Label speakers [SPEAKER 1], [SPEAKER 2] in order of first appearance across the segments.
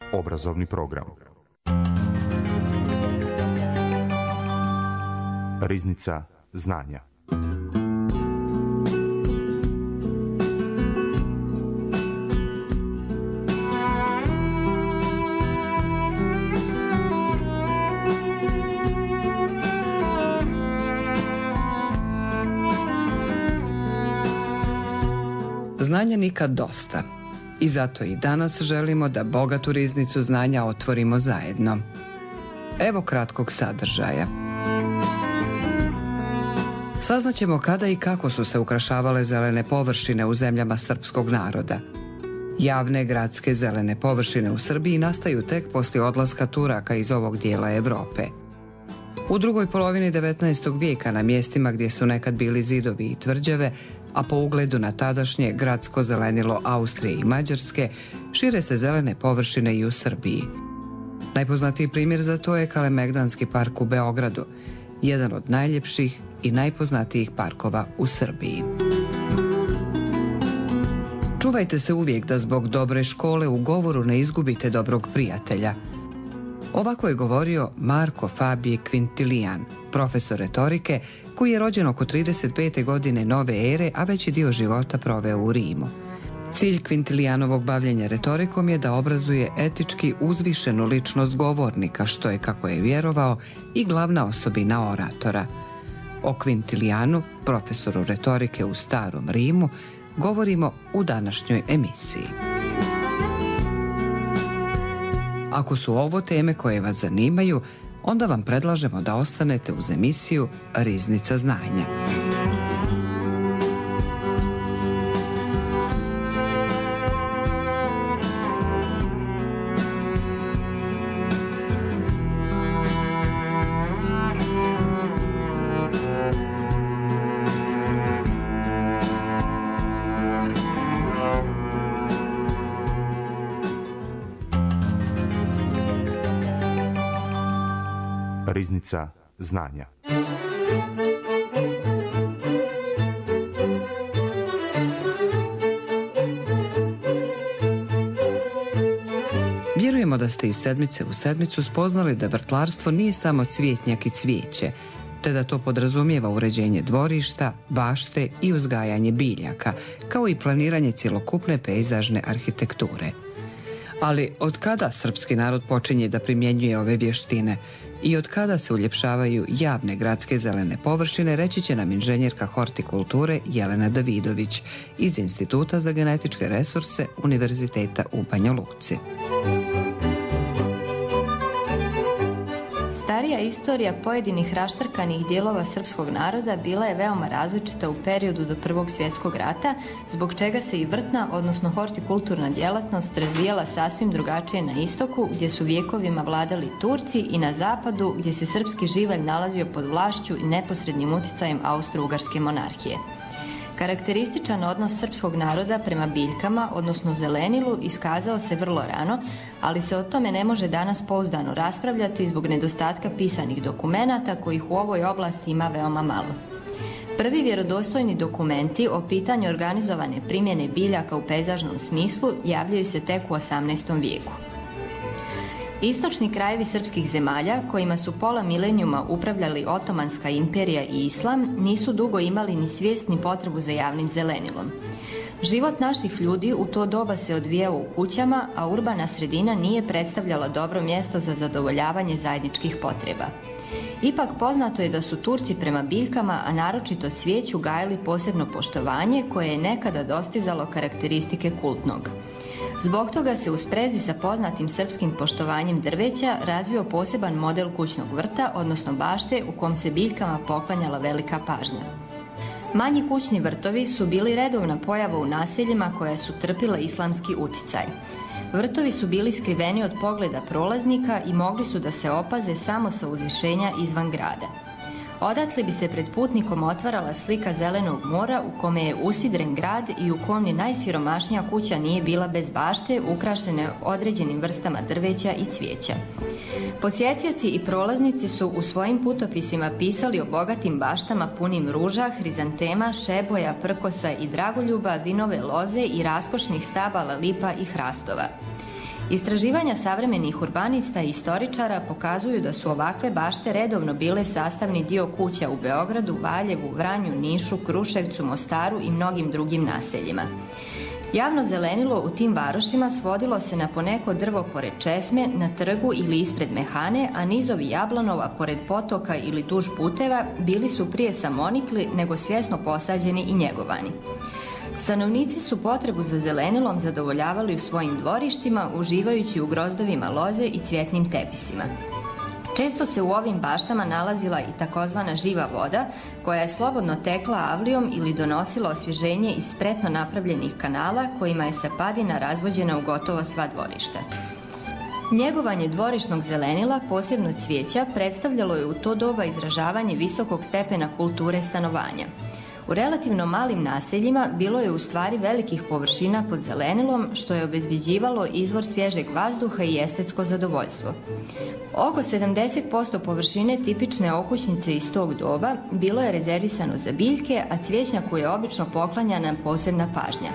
[SPEAKER 1] Obrazovni program. Riznica znanja.
[SPEAKER 2] Znanja nikad dosta. I zato i danas želimo da bogatu riznicu znanja otvorimo zajedno. Evo kratkog sadržaja. Saznaćemo kada i kako su se ukrašavale zelene površine u zemljama srpskog naroda. Javne gradske zelene površine u Srbiji nastaju tek poslije odlaska Turaka iz ovog dijela Europe. U drugoj polovini 19. vijeka na mjestima gdje su nekad bili zidovi i tvrđave, a po ugledu na tadašnje gradsko zelenilo Austrije i Mađarske, šire se zelene površine i u Srbiji. Najpoznatiji primjer za to je Kalemegdanski park u Beogradu, jedan od najljepših i najpoznatijih parkova u Srbiji. Čuvajte se uvijek da zbog dobre škole u govoru ne izgubite dobrog prijatelja. Ovako je govorio Marko Fabije Quintilian, profesor retorike koji je rođen oko 35. godine nove ere, a veći dio života proveo u Rimu. Cilj Quintilianovog bavljenja retorikom je da obrazuje etički uzvišenu ličnost govornika, što je, kako je vjerovao, i glavna osobina oratora. O Quintilianu, profesoru retorike u Starom Rimu, govorimo u današnjoj emisiji. Ako su ovo teme koje vas zanimaju, onda vam predlažemo da ostanete uz emisiju Riznica znanja.
[SPEAKER 1] Riznica znanja.
[SPEAKER 2] Vjerujemo da ste iz sedmice u sedmicu spoznali da vrtlarstvo nije samo cvijetnjak i cvijeće, te da to podrazumijeva uređenje dvorišta, bašte i uzgajanje biljaka, kao i planiranje cjelokupne pejzažne arhitekture. Ali od kada srpski narod počinje da primjenjuje ove vještine i od kada se uljepšavaju javne gradske zelene površine, reći će nam inženjerka hortikulture Jelena Davidović iz Instituta za genetičke resurse Univerziteta u Banja Luci.
[SPEAKER 3] Starija istorija pojedinih raštrkanih dijelova srpskog naroda bila je veoma različita u periodu do Prvog svjetskog rata, zbog čega se i vrtna, odnosno hortikulturna djelatnost razvijala sasvim drugačije na istoku, gdje su vjekovima vladali Turci, i na zapadu, gdje se srpski živalj nalazio pod vlašću i neposrednim utjecajem Austro-Ugarske monarhije. Karakterističan odnos srpskog naroda prema biljkama, odnosno zelenilu, iskazao se vrlo rano, ali se o tome ne može danas pouzdano raspravljati zbog nedostatka pisanih dokumenata, kojih u ovoj oblasti ima veoma malo. Prvi vjerodostojni dokumenti o pitanju organizovane primjene biljaka u pejzažnom smislu javljaju se tek u 18. vijeku. Istočni krajevi srpskih zemalja, kojima su pola milenijuma upravljali Otomanska imperija i Islam, nisu dugo imali ni svijest ni potrebu za javnim zelenilom. Život naših ljudi u to doba se odvijao u kućama, a urbana sredina nije predstavljala dobro mjesto za zadovoljavanje zajedničkih potreba. Ipak poznato je da su Turci prema biljkama, a naročito cvijeću, gajili posebno poštovanje koje je nekada dostizalo karakteristike kultnog. Zbog toga se u sprezi sa poznatim srpskim poštovanjem drveća razvio poseban model kućnog vrta, odnosno bašte, u kom se biljkama poklanjala velika pažnja. Manji kućni vrtovi su bili redovna pojava u naseljima koja su trpila islamski utjecaj. Vrtovi su bili skriveni od pogleda prolaznika i mogli su da se opaze samo sa uzvišenja izvan grada. Odatle bi se pred putnikom otvarala slika zelenog mora u kome je usidren grad i u kom ni najsiromašnija kuća nije bila bez bašte ukrašene određenim vrstama drveća i cvijeća. Posjetioci i prolaznici su u svojim putopisima pisali o bogatim baštama punim ruža, hrizantema, šeboja, prkosa i dragoljuba, vinove loze i raskošnih stabala lipa i hrastova. Istraživanja savremenih urbanista i istoričara pokazuju da su ovakve bašte redovno bile sastavni dio kuća u Beogradu, Valjevu, Vranju, Nišu, Kruševcu, Mostaru i mnogim drugim naseljima. Javno zelenilo u tim varošima svodilo se na poneko drvo pored česme, na trgu ili ispred mehane, a nizovi jablonova pored potoka ili duž puteva bili su prije samonikli nego svjesno posađeni i njegovani. Stanovnici su potrebu za zelenilom zadovoljavali u svojim dvorištima, uživajući u grozdovima loze i cvjetnim tepisima. Često se u ovim baštama nalazila i takozvana živa voda, koja je slobodno tekla avlijom ili donosila osvježenje iz spretno napravljenih kanala kojima je sa padina razvođena u gotovo sva dvorišta. Njegovanje dvorišnog zelenila, posebno cvijeća, predstavljalo je u to doba izražavanje visokog stepena kulture stanovanja. U relativno malim naseljima bilo je u stvari velikih površina pod zelenilom, što je obezbeđivalo izvor svježeg vazduha i estetsko zadovoljstvo. Oko 70% površine tipične okućnice iz tog doba bilo je rezervisano za biljke, a cvijećnjaku je obično poklanjana posebna pažnja.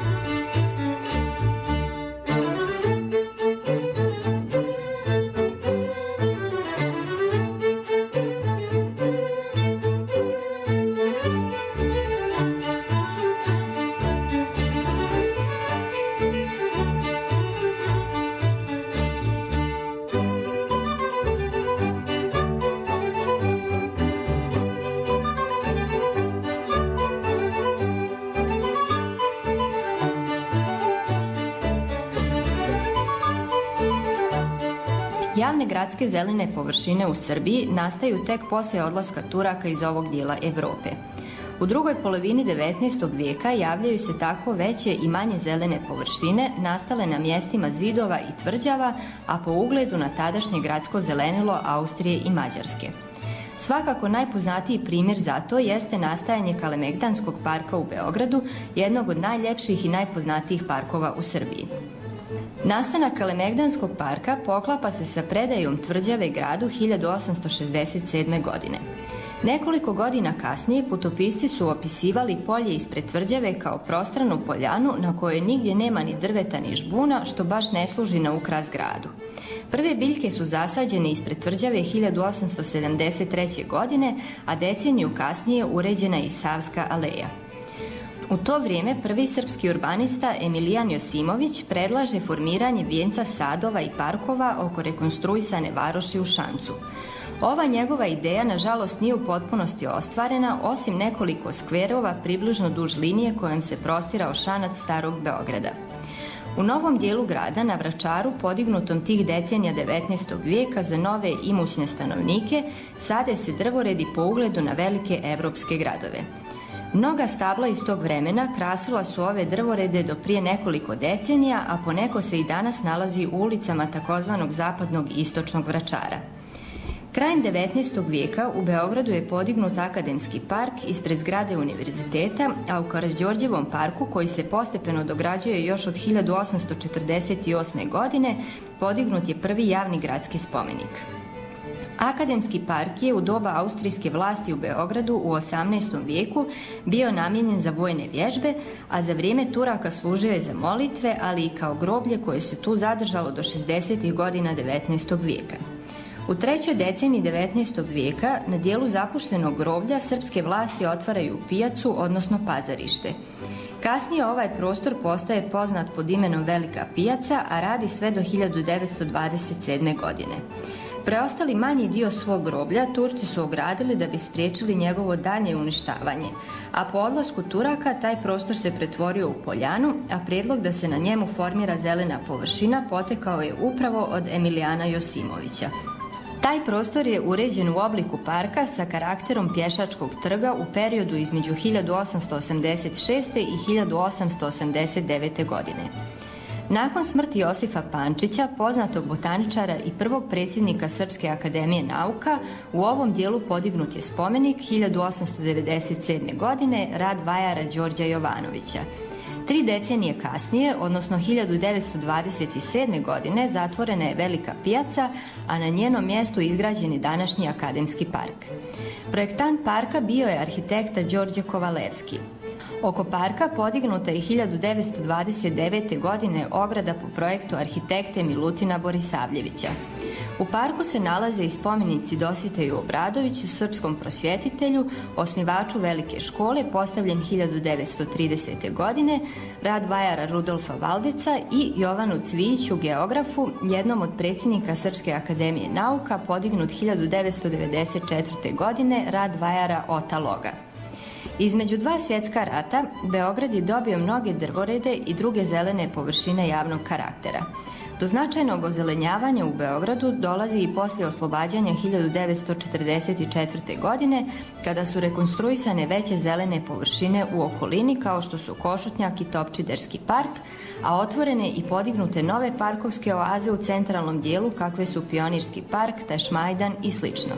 [SPEAKER 3] Javne gradske zelene površine u Srbiji nastaju tek poslije odlaska Turaka iz ovog dijela Europe. U drugoj polovini 19. vijeka javljaju se tako veće i manje zelene površine nastale na mjestima zidova i tvrđava, a po ugledu na tadašnje gradsko zelenilo Austrije i Mađarske. Svakako najpoznatiji primjer za to jeste nastajanje Kalemegdanskog parka u Beogradu, jednog od najljepših i najpoznatijih parkova u Srbiji. Nastanak Kalemegdanskog parka poklapa se sa predajom tvrđave gradu 1867. godine. Nekoliko godina kasnije putopisci su opisivali polje ispred tvrđave kao prostranu poljanu na kojoj nigdje nema ni drveta ni žbuna, što baš ne služi na ukras gradu. Prve biljke su zasađene ispred tvrđave 1873. godine, a deceniju kasnije uređena je i Savska aleja. U to vrijeme prvi srpski urbanista Emilijan Josimović predlaže formiranje vijenca sadova i parkova oko rekonstruisane varoši u Šancu. Ova njegova ideja nažalost nije u potpunosti ostvarena, osim nekoliko skverova približno duž linije kojom se prostirao Šanac starog Beograda. U novom dijelu grada, na Vračaru, podignutom tih decenija 19. vijeka za nove imućne stanovnike, sade se drvoredi po ugledu na velike evropske gradove. Mnoga stabla iz tog vremena krasila su ove drvorede do prije nekoliko decenija, a poneko se i danas nalazi u ulicama takozvanog zapadnog i istočnog Vračara. Krajem 19. vijeka u Beogradu je podignut Akademski park ispred zgrade univerziteta, a u Karađorđevom parku, koji se postepeno dograđuje još od 1848. godine, podignut je prvi javni gradski spomenik. Akademski park je u doba austrijske vlasti u Beogradu u 18. vijeku bio namijenjen za vojne vježbe, a za vrijeme Turaka služio je za molitve, ali i kao groblje koje se tu zadržalo do 60. godina 19. vijeka. U trećoj deceniji 19. vijeka na dijelu zapuštenog groblja srpske vlasti otvaraju pijacu, odnosno pazarište. Kasnije ovaj prostor postaje poznat pod imenom Velika pijaca, a radi sve do 1927. godine. Preostali manji dio svog groblja Turci su ogradili da bi spriječili njegovo daljnje uništavanje, a po odlasku Turaka taj prostor se pretvorio u poljanu, a prijedlog da se na njemu formira zelena površina potekao je upravo od Emilijana Josimovića. Taj prostor je uređen u obliku parka sa karakterom pješačkog trga u periodu između 1886. i 1889. godine. Nakon smrti Josifa Pančića, poznatog botaničara i prvog predsjednika Srpske akademije nauka, u ovom dijelu podignut je spomenik 1897. godine, rad vajara Đorđa Jovanovića. 3 decenije kasnije, odnosno 1927. godine, zatvorena je Velika pijaca, a na njenom mjestu izgrađen je današnji Akademski park. Projektant parka bio je arhitekta Đorđe Kovalevski. Oko parka podignuta je 1929. godine ograda po projektu arhitekte Milutina Borisavljevića. U parku se nalaze i spomenici Dositeju Obradoviću, srpskom prosvjetitelju, osnivaču velike škole, postavljen 1930. godine, rad vajara Rudolfa Valdeca i Jovanu Cvijiću, geografu, jednom od predsjednika Srpske akademije nauka, podignut 1994. godine, rad vajara Ota Loga. Između dva svjetska rata, Beograd je dobio mnoge drvorede i druge zelene površine javnog karaktera. Do značajnog ozelenjavanja u Beogradu dolazi i poslije oslobađanja 1944. godine, kada su rekonstruisane veće zelene površine u okolini kao što su Košutnjak i Topčiderski park, a otvorene i podignute nove parkovske oaze u centralnom dijelu kakve su Pionirski park, Tašmajdan i slično.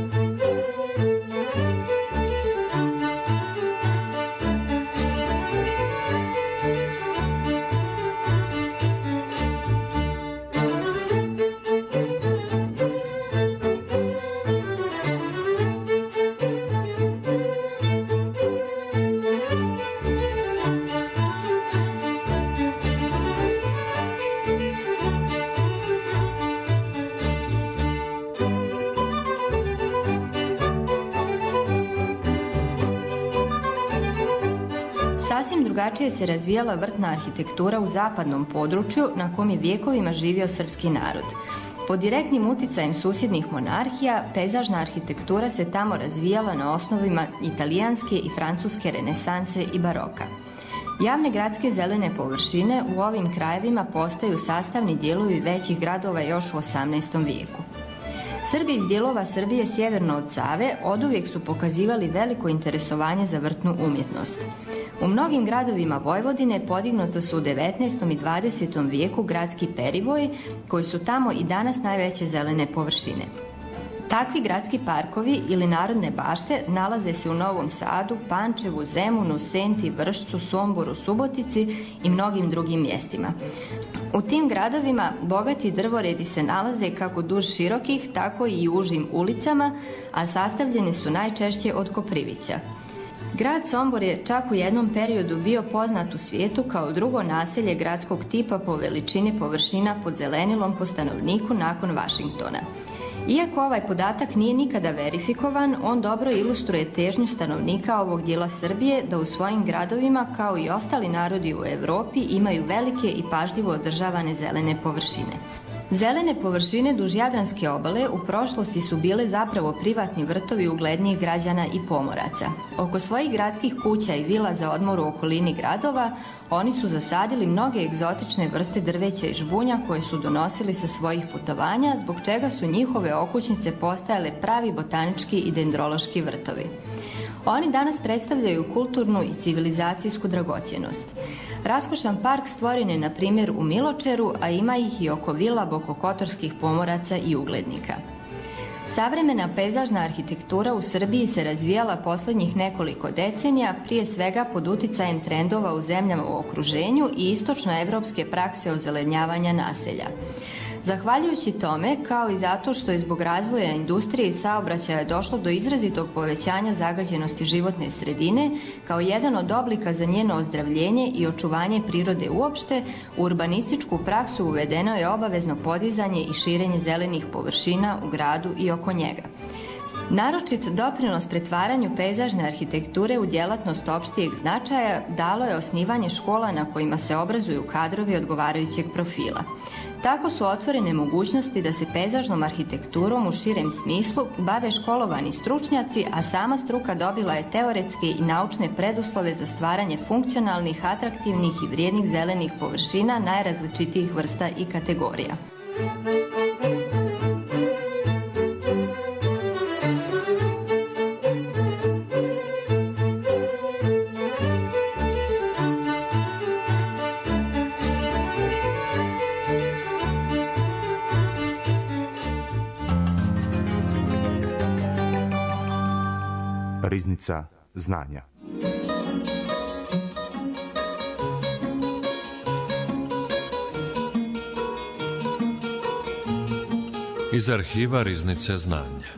[SPEAKER 3] Sasvim drugačije se razvijala vrtna arhitektura u zapadnom području na kom je vijekovima živio srpski narod. Pod direktnim uticajem susjednih monarhija, pejzažna arhitektura se tamo razvijala na osnovima italijanske i francuske renesanse i baroka. Javne gradske zelene površine u ovim krajevima postaju sastavni dijelovi većih gradova još u 18. vijeku. Srbi iz dijelova Srbije sjeverno od Save oduvijek su pokazivali veliko interesovanje za vrtnu umjetnost. U mnogim gradovima Vojvodine podignuto su u 19. i 20. vijeku gradski perivoji koji su tamo i danas najveće zelene površine. Takvi gradski parkovi ili narodne bašte nalaze se u Novom Sadu, Pančevu, Zemunu, Senti, Vršcu, Somboru, Subotici i mnogim drugim mjestima. U tim gradovima bogati drvoredi se nalaze kako duž širokih, tako i užim ulicama, a sastavljeni su najčešće od koprivića. Grad Sombor je čak u jednom periodu bio poznat u svijetu kao drugo naselje gradskog tipa po veličini površina pod zelenilom po stanovniku nakon Vašingtona. Iako ovaj podatak nije nikada verifikovan, on dobro ilustruje težnju stanovnika ovog dijela Srbije da u svojim gradovima, kao i ostali narodi u Europi, imaju velike i pažljivo održavane zelene površine. Zelene površine duž Jadranske obale u prošlosti su bile zapravo privatni vrtovi uglednijih građana i pomoraca. Oko svojih gradskih kuća i vila za odmor u okolini gradova, oni su zasadili mnoge egzotične vrste drveća i žbunja koje su donosili sa svojih putovanja, zbog čega su njihove okućnice postajale pravi botanički i dendrološki vrtovi. Oni danas predstavljaju kulturnu i civilizacijsku dragocjenost. Raskošan park stvoren je na primjer u Miločeru, a ima ih i oko vila bokokotorskih pomoraca i uglednika. Savremena pejzažna arhitektura u Srbiji se razvijala posljednjih nekoliko decenija, prije svega pod uticajem trendova u zemljama u okruženju i istočnoevropske prakse ozelenjavanja naselja. Zahvaljujući tome, kao i zato što je zbog razvoja industrije i saobraćaja došlo do izrazitog povećanja zagađenosti životne sredine, kao jedan od oblika za njeno ozdravljenje i očuvanje prirode uopšte, u urbanističku praksu uvedeno je obavezno podizanje i širenje zelenih površina u gradu i oko njega. Naročit doprinos pretvaranju pejzažne arhitekture u djelatnost opštijeg značaja dalo je osnivanje škola na kojima se obrazuju kadrovi odgovarajućeg profila. Tako su otvorene mogućnosti da se pejzažnom arhitekturom u širem smislu bave školovani stručnjaci, a sama struka dobila je teoretske i naučne preduslove za stvaranje funkcionalnih, atraktivnih i vrijednih zelenih površina najrazličitijih vrsta i kategorija.
[SPEAKER 1] Riznica znanja.
[SPEAKER 4] Iz arhiva Riznice znanja.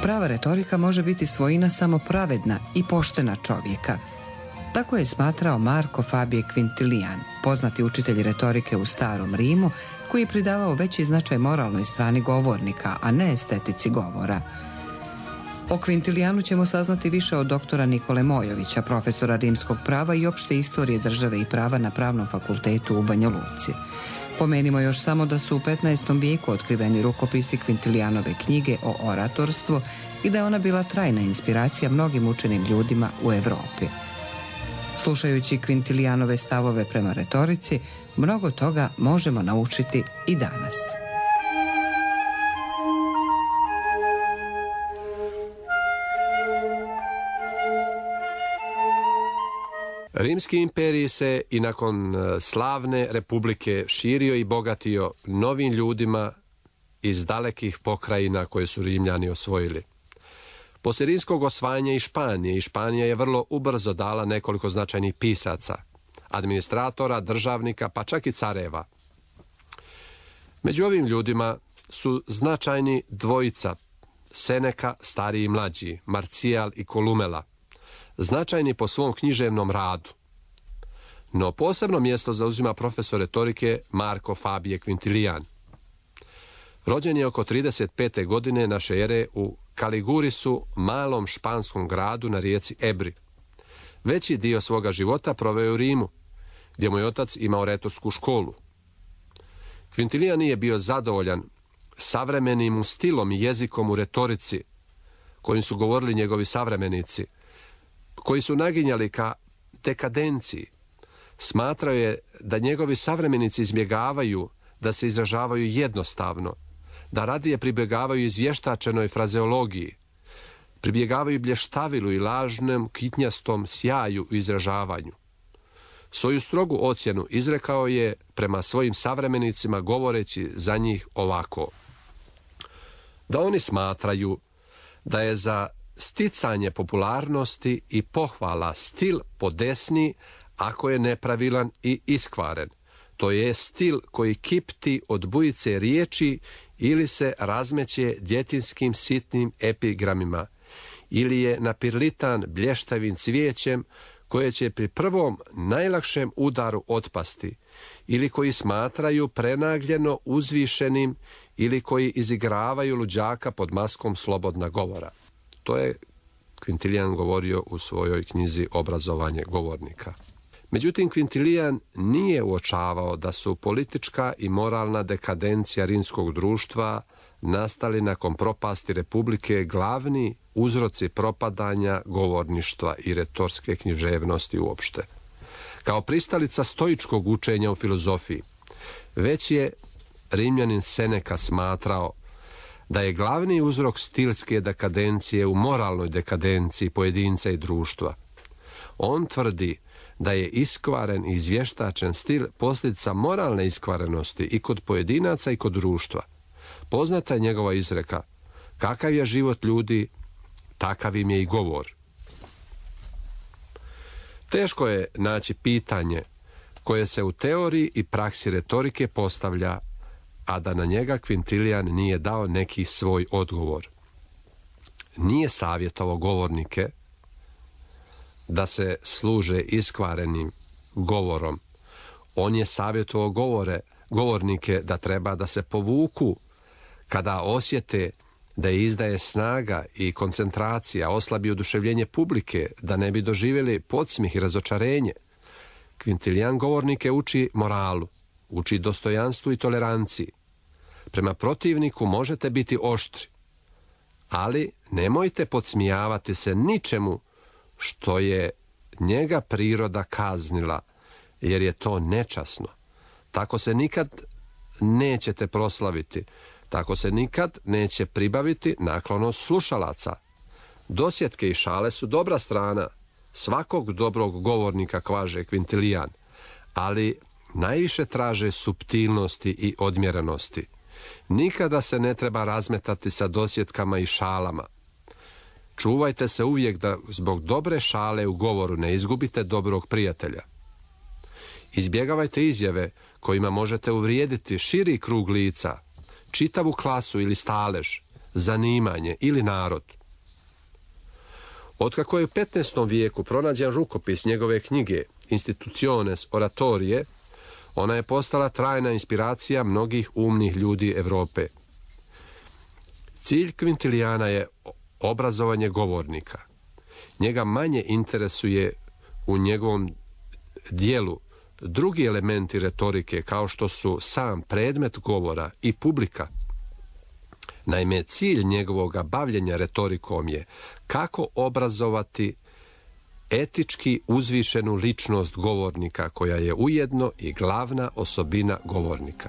[SPEAKER 2] Prava retorika može biti svojina samo pravedna i poštena čovjeka. Tako je smatrao Marko Fabije Quintilian, poznati učitelj retorike u Starom Rimu, koji je pridavao veći značaj moralnoj strani govornika, a ne estetici govora. O Quintilianu ćemo saznati više od doktora Nikole Mojovića, profesora rimskog prava i opšte istorije države i prava na Pravnom fakultetu u Banja Luci. Pomenimo još samo da su u 15. vijeku otkriveni rukopisi Quintilianove knjige o oratorstvu i da je ona bila trajna inspiracija mnogim učenim ljudima u Evropi. Slušajući Quintilianove stavove prema retorici, mnogo toga možemo naučiti i danas.
[SPEAKER 5] Rimski imperij se i nakon slavne republike širio i bogatio novim ljudima iz dalekih pokrajina koje su Rimljani osvojili. Poslije rimskog osvajanja i Španija je vrlo ubrzo dala nekoliko značajnih pisaca, administratora, državnika, pa čak i careva. Među ovim ljudima su značajni dvojica, Seneka, stariji i mlađi, Marcijal i Kolumela, značajni po svom književnom radu. No posebno mjesto zauzima profesor retorike Marko Fabije Quintilian. Rođen je oko 35. godine naše ere u Kaligurisu, malom španskom gradu na rijeci Ebri. Veći dio svoga života proveo u Rimu, gdje mu je otac imao retorsku školu. Quintilian nije bio zadovoljan savremenim stilom i jezikom u retorici, kojim su govorili njegovi savremenici, koji su naginjali ka dekadenciji. Smatrao je da njegovi savremenici izbjegavaju da se izražavaju jednostavno, da radije pribjegavaju izvještačenoj frazeologiji, pribjegavaju blještavilu i lažnom kitnjastom sjaju u izražavanju. Svoju strogu ocjenu izrekao je prema svojim savremenicima govoreći za njih ovako: da oni smatraju da je za sticanje popularnosti i pohvala stil podesni ako je nepravilan i iskvaren. To je stil koji kipti od bujice riječi ili se razmeće djetinskim sitnim epigramima, ili je napirlitan blještavim cvijećem koje će pri prvom najlakšem udaru otpasti, ili koji smatraju prenagljeno uzvišenim, ili koji izigravaju luđaka pod maskom slobodna govora. To je Quintilian govorio u svojoj knjizi Obrazovanje govornika. Međutim, Quintilian nije uočavao da su politička i moralna dekadencija rimskog društva nastali nakon propasti republike glavni uzroci propadanja govorništva i retorske književnosti uopšte. Kao pristalica stoičkog učenja u filozofiji, već je Rimljanin Seneka smatrao da je glavni uzrok stilske dekadencije u moralnoj dekadenciji pojedinca i društva. On tvrdi da je iskvaren i izvještačen stil posljedica moralne iskvarenosti i kod pojedinaca i kod društva. Poznata je njegova izreka: kakav je život ljudi, takav im je i govor. Teško je naći pitanje koje se u teoriji i praksi retorike postavlja, a da na njega Quintilian nije dao neki svoj odgovor. Nije savjetovao govornike da se služe iskvarenim govorom. On je savjetovao govornike da treba da se povuku kada osjete da je izdaje snaga i koncentracija, oslabi oduševljenje publike, da ne bi doživjeli podsmih i razočarenje. Quintilian govornike uči moralu, uči dostojanstvu i toleranciji. Prema protivniku možete biti oštri, ali nemojte podsmijavati se ničemu što je njega priroda kaznila, jer je to nečasno. Tako se nikad nećete proslaviti, tako se nikad neće pribaviti naklonost slušalaca. Dosjetke i šale su dobra strana svakog dobrog govornika, kaže Quintilian, ali najviše traže suptilnosti i odmjerenosti. Nikada se ne treba razmetati sa dosjetkama i šalama. Čuvajte se uvijek da zbog dobre šale u govoru ne izgubite dobrog prijatelja. Izbjegavajte izjave kojima možete uvrijediti širi krug lica, čitavu klasu ili stalež, zanimanje ili narod. Otkako je u 15. vijeku pronađen rukopis njegove knjige Institutiones Oratorie, ona je postala trajna inspiracija mnogih umnih ljudi Europe. Cilj Quintiliana je obrazovanje govornika. Njega manje interesuje u njegovom dijelu drugi elementi retorike kao što su sam predmet govora i publika. Naime, cilj njegovog bavljenja retorikom je kako obrazovati etički uzvišenu ličnost govornika koja je ujedno i glavna osobina govornika.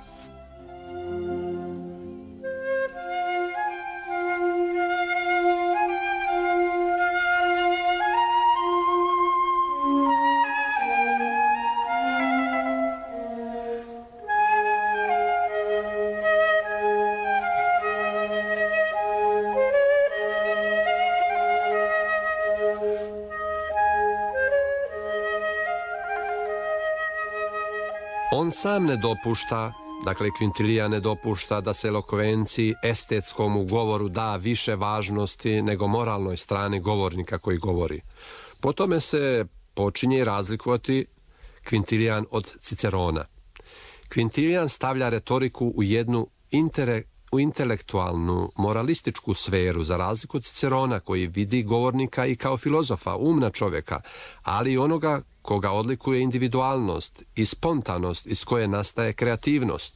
[SPEAKER 5] On sam ne dopušta, dakle Quintilian ne dopušta da se elokvenciji, estetskom govoru da više važnosti nego moralnoj strani govornika koji govori. Po tome se počinje razlikovati Quintilian od Cicerona. Quintilian stavlja retoriku u jednu intelektualnu, moralističku sferu, za razliku od Cicerona koji vidi govornika i kao filozofa, umna čovjeka, ali i onoga koga odlikuje individualnost i spontanost iz koje nastaje kreativnost.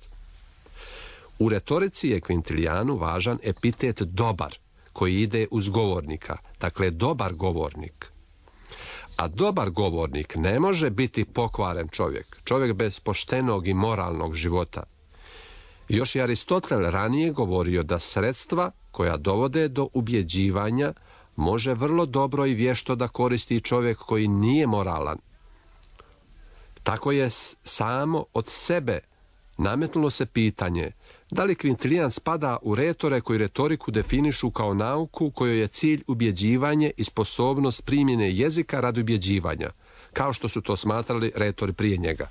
[SPEAKER 5] U retorici je Quintilianu važan epitet dobar, koji ide uz govornika, dakle dobar govornik. A dobar govornik ne može biti pokvaren čovjek bez poštenog i moralnog života. Još je Aristotel ranije govorio da sredstva koja dovode do ubjeđivanja može vrlo dobro i vješto da koristi čovjek koji nije moralan. Tako je samo od sebe nametnulo se pitanje da li Quintilian spada u retore koji retoriku definišu kao nauku kojoj je cilj ubjeđivanje i sposobnost primjene jezika radi ubjeđivanja, kao što su to smatrali retori prije njega.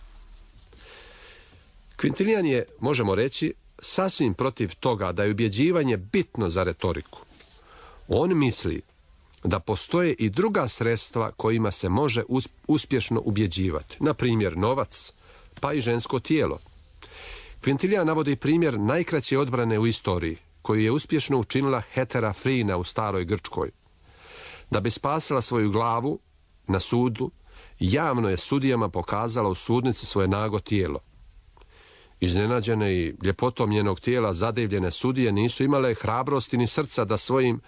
[SPEAKER 5] Quintilian je, možemo reći, sasvim protiv toga da je ubjeđivanje bitno za retoriku. On misli da postoje i druga sredstva kojima se može uspješno ubjeđivati, na primjer novac, pa i žensko tijelo. Quintilian navodi primjer najkraće odbrane u istoriji, koju je uspješno učinila Hetera Frina u staroj Grčkoj. Da bi spasila svoju glavu na sudu, javno je sudijama pokazala u sudnici svoje nago tijelo. Iznenađene i ljepotom njenog tijela zadivljene sudije nisu imale hrabrosti ni srca da svojim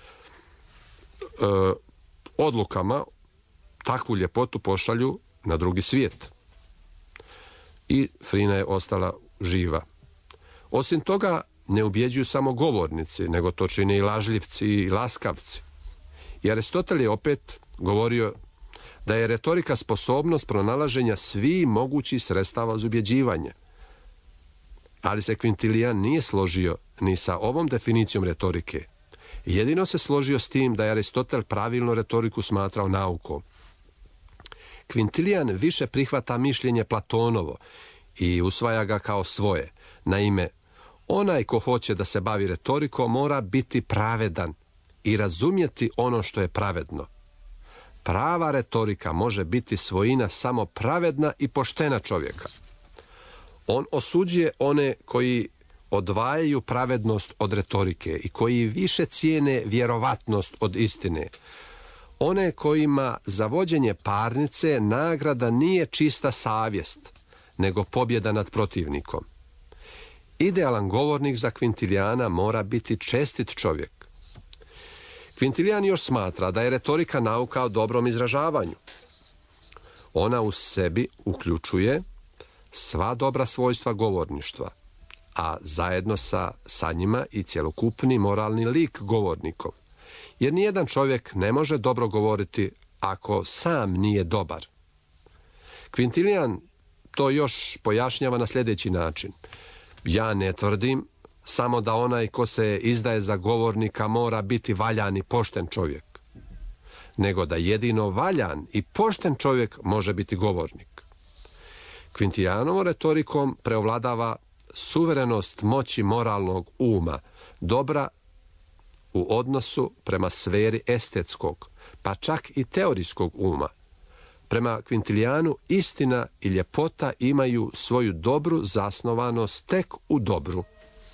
[SPEAKER 5] odlukama takvu ljepotu pošalju na drugi svijet. I Frina je ostala živa. Osim toga, ne ubjeđuju samo govornici, nego to čine i lažljivci i laskavci. I Aristotel je opet govorio da je retorika sposobnost pronalaženja svih mogućih sredstava za ubjeđivanje. Ali se Quintilian nije složio ni sa ovom definicijom retorike. Jedino se složio s tim da je Aristotel pravilno retoriku smatrao naukom. Quintilian više prihvata mišljenje Platonovo i usvaja ga kao svoje. Naime, onaj ko hoće da se bavi retorikom mora biti pravedan i razumjeti ono što je pravedno. Prava retorika može biti svojina samo pravedna i poštena čovjeka. On osuđuje one koji odvajaju pravednost od retorike i koji više cijene vjerovatnost od istine. One kojima za vođenje parnice nagrada nije čista savjest, nego pobjeda nad protivnikom. Idealan govornik za Quintiliana mora biti čestit čovjek. Quintilian još smatra da je retorika nauka o dobrom izražavanju. Ona u sebi uključuje sva dobra svojstva govorništva, a zajedno sa njima i cjelokupni moralni lik govornikov. Jer nijedan čovjek ne može dobro govoriti ako sam nije dobar. Quintilian to još pojašnjava na sljedeći način. Ja ne tvrdim samo da onaj ko se izdaje za govornika mora biti valjan i pošten čovjek, nego da jedino valjan i pošten čovjek može biti govornik. Quintilianovom retorikom preovladava suverenost moći moralnog uma, dobra u odnosu prema sferi estetskog, pa čak i teorijskog uma. Prema Kvintilijanu istina i ljepota imaju svoju dobru zasnovanost tek u dobru.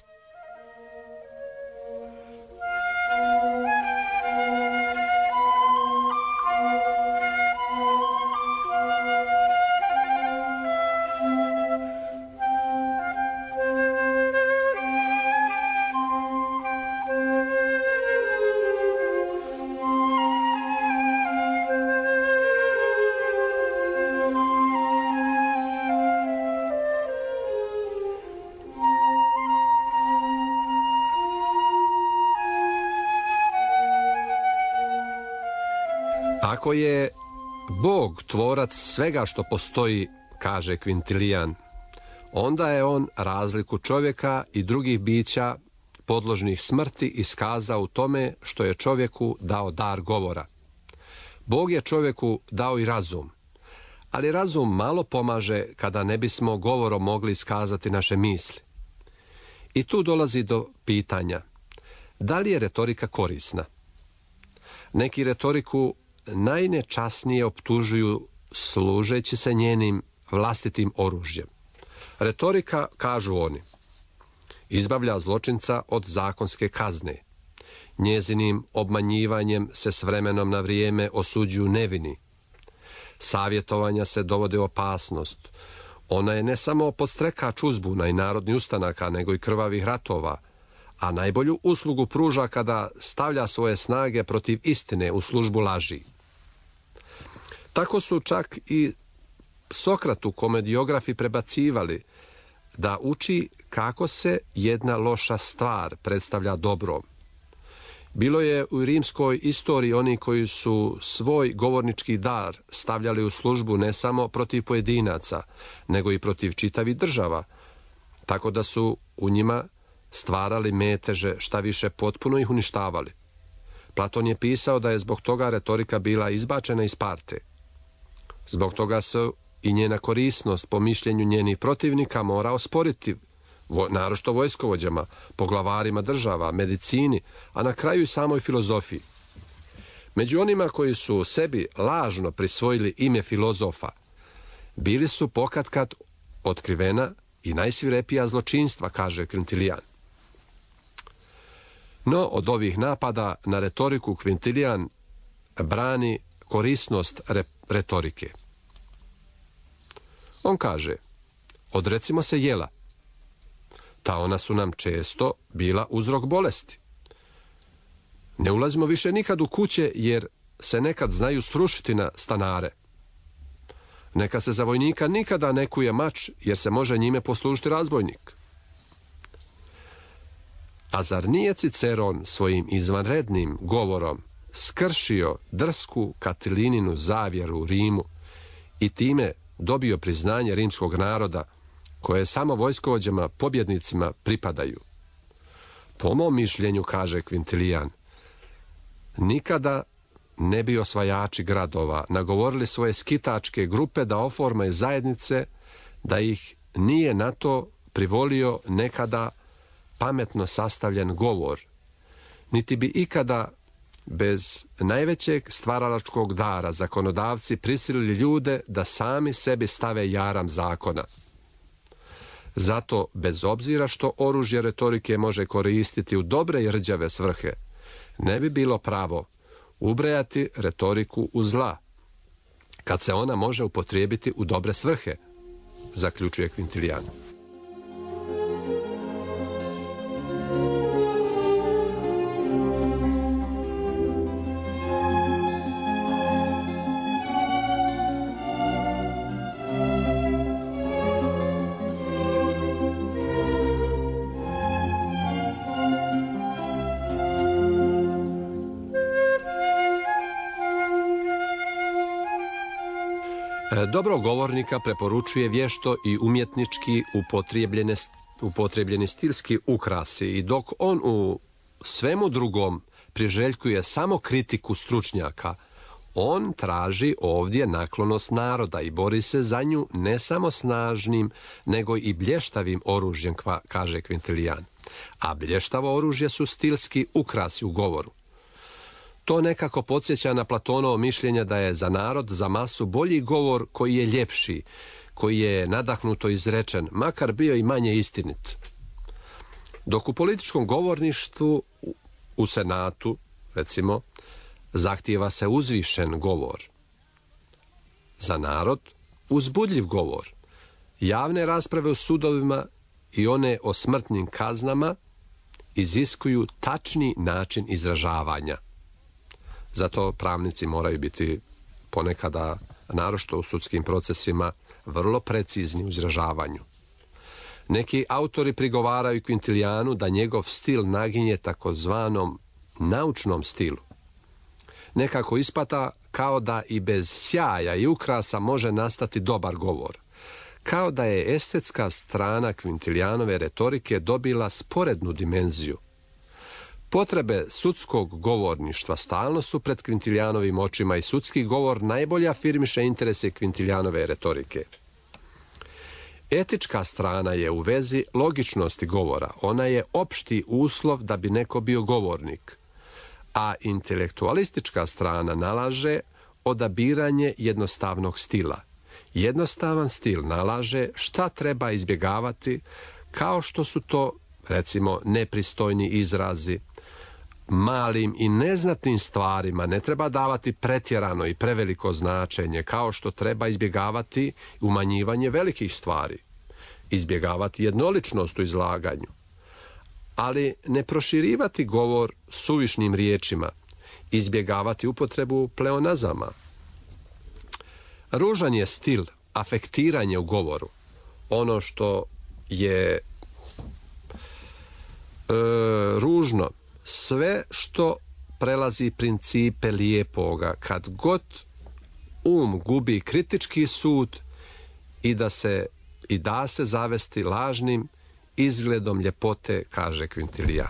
[SPEAKER 5] Ako je Bog tvorac svega što postoji, kaže Kvintilijan, onda je on razliku čovjeka i drugih bića podložnih smrti iskazao u tome što je čovjeku dao dar govora. Bog je čovjeku dao i razum, ali razum malo pomaže kada ne bismo govorom mogli iskazati naše misli. I tu dolazi do pitanja, da li je retorika korisna? Neki retoriku najnečasnije optužuju služeći se njenim vlastitim oružjem. Retorika, kažu oni, izbavlja zločinca od zakonske kazne. Njezinim obmanjivanjem se s vremenom na vrijeme osuđuju nevini. Savjetovanja se dovode u opasnost. Ona je ne samo podstrekač uzbuna i narodnih ustanaka, nego i krvavih ratova, a najbolju uslugu pruža kada stavlja svoje snage protiv istine u službu laži. Tako su čak i Sokratu komediografi prebacivali da uči kako se jedna loša stvar predstavlja dobrom. Bilo je u rimskoj istoriji oni koji su svoj govornički dar stavljali u službu ne samo protiv pojedinaca, nego i protiv čitavih država, tako da su u njima stvarali meteže, šta više potpuno ih uništavali. Platon je pisao da je zbog toga retorika bila izbačena iz Sparte. Zbog toga se i njena korisnost po mišljenju njenih protivnika mora osporiti, naročito vojskovođama, poglavarima država, medicini, a na kraju i samoj filozofiji. Među onima koji su sebi lažno prisvojili ime filozofa, bili su pokatkad otkrivena i najsvirepija zločinstva, kaže Kvintilijan. No, od ovih napada na retoriku Kvintilijan brani korisnost retorike. On kaže, odrecimo se jela. Ta ona su nam često bila uzrok bolesti. Ne ulazimo više nikad u kuće jer se nekad znaju srušiti na stanare. Neka se za vojnika nikada ne kuje mač jer se može njime poslužiti razbojnik. A zar nije Ciceron svojim izvanrednim govorom skršio drsku Katilininu zavjeru u Rimu i time dobio priznanje rimskog naroda koje samo vojskovođama pobjednicima pripadaju? Po mom mišljenju, kaže Kvintilijan, nikada ne bi osvajači gradova nagovorili svoje skitačke grupe da oformaju zajednice, da ih nije na to privolio nekada pametno sastavljen govor, niti bi ikada bez najvećeg stvaralačkog dara zakonodavci prisilili ljude da sami sebi stave jaram zakona. Zato, bez obzira što oružje retorike može koristiti u dobre i rđave svrhe, ne bi bilo pravo ubrajati retoriku u zla, kad se ona može upotrijebiti u dobre svrhe, zaključuje Kvintilijan. Dobrog govornika preporučuje vješto i umjetnički upotrijebljeni stilski ukrasi, i dok on u svemu drugom priželjkuje samo kritiku stručnjaka, On traži ovdje naklonost naroda i bori se za nju ne samo snažnim, nego i blještavim oružjem, kaže Kvintilijan. A blještavo oružje su stilski ukrasi u govoru. To nekako podsjeća na Platonovo mišljenje da je za narod, za masu bolji govor koji je ljepši, koji je nadahnuto izrečen, makar bio i manje istinit. Dok u političkom govorništvu, u senatu, recimo, zahtijeva se uzvišen govor. Za narod, uzbudljiv govor. Javne rasprave u sudovima i one o smrtnim kaznama iziskuju tačni način izražavanja. Zato pravnici moraju biti ponekada, naročito u sudskim procesima, vrlo precizni u izražavanju. Neki autori prigovaraju Kvintilijanu da njegov stil naginje takozvanom naučnom stilu. Nekako ispada kao da i bez sjaja i ukrasa može nastati dobar govor. Kao da je estetska strana Kvintilijanove retorike dobila sporednu dimenziju. Potrebe sudskog govorništva stalno su pred Kvintilijanovim očima i sudski govor najbolje afirmiše interese Kvintilijanove retorike. Etička strana je u vezi logičnosti govora. Ona je opšti uslov da bi neko bio govornik. A intelektualistička strana nalaže odabiranje jednostavnog stila. Jednostavan stil nalaže šta treba izbjegavati, kao što su to, recimo, nepristojni izrazi. Malim i neznatnim stvarima ne treba davati pretjerano i preveliko značenje, kao što treba izbjegavati umanjivanje velikih stvari, izbjegavati jednoličnost u izlaganju, ali ne proširivati govor suvišnim riječima, izbjegavati upotrebu pleonazama. Ružan je stil, afektiranje u govoru. Ono što je ružno, sve što prelazi principe lijepoga, kad god gubi kritički sud i da se zavesti lažnim izgledom ljepote, kaže Kvintilijan.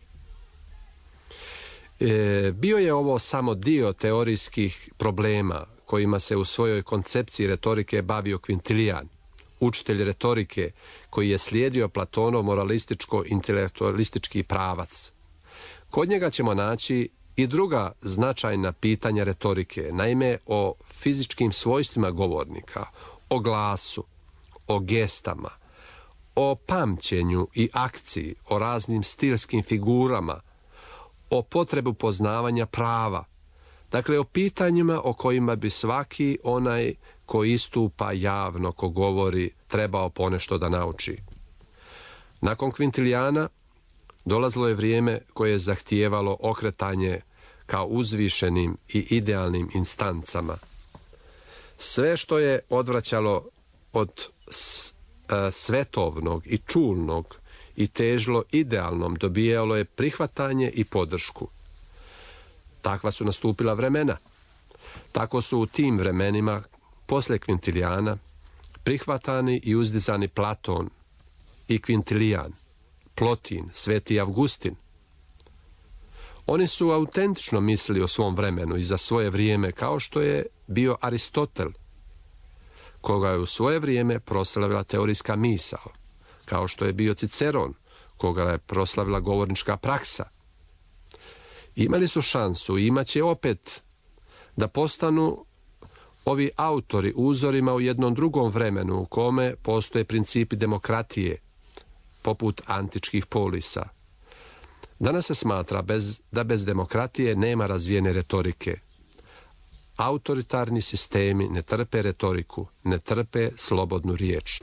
[SPEAKER 5] Bio je ovo samo dio teorijskih problema kojima se u svojoj koncepciji retorike bavio Kvintilijan, učitelj retorike koji je slijedio Platonov moralističko-intelektualistički pravac. Kod njega ćemo naći i druga značajna pitanja retorike, naime o fizičkim svojstvima govornika, o glasu, o gestama, o pamćenju i akciji, o raznim stilskim figurama, o potrebu poznavanja prava. Dakle, o pitanjima o kojima bi svaki onaj ko istupa javno, ko govori, trebao ponešto da nauči. Nakon Kvintilijana dolazilo je vrijeme koje je zahtijevalo okretanje kao uzvišenim i idealnim instancama. Sve što je odvraćalo od svetovnog i čulnog i težilo idealnom dobijalo je prihvatanje i podršku. Takva su nastupila vremena. Tako su u tim vremenima, poslije Kvintiliana, prihvatani i uzdizani Platon i Kvintilijan, Plotin, Sveti Avgustin. Oni su autentično mislili o svom vremenu i za svoje vrijeme, kao što je bio Aristotel, koga je u svoje vrijeme proslavila teorijska misao, kao što je bio Ciceron, koga je proslavila govornička praksa. Imali su šansu i imat će opet da postanu ovi autori uzorima u jednom drugom vremenu u kome postoje principi demokratije, poput antičkih polisa. Danas se smatra da bez demokratije nema razvijene retorike. Autoritarni sistemi ne trpe retoriku, ne trpe slobodnu riječ.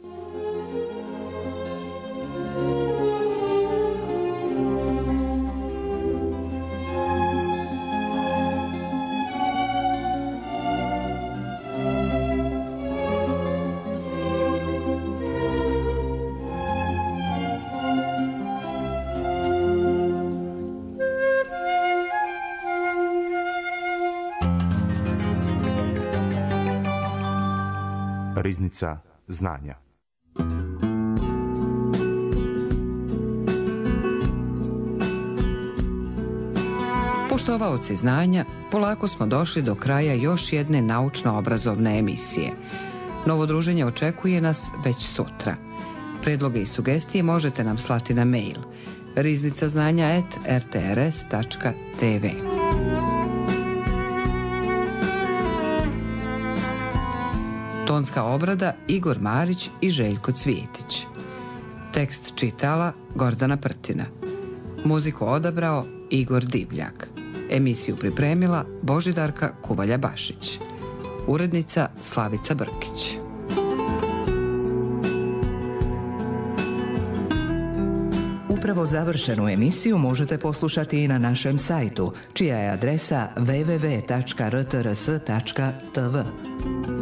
[SPEAKER 1] Riznica znanja.
[SPEAKER 2] Poštovaoci znanja, polako smo došli do kraja još jedne naučno-obrazovne emisije. Novo druženje očekuje nas već sutra. Predloge i sugestije možete nam slati na mail riznicaznanja@rtrs.tv. Tonska obrada Igor Marić i Željko Cvijetić. Tekst čitala Gordana Prtina. Muziku odabrao Igor Divljak. Emisiju pripremila Božidarka Kuvalja-Bašić. Urednica Slavica Brkić.
[SPEAKER 6] Upravo završenu emisiju možete poslušati i na našem sajtu, čija je adresa www.rtrs.tv.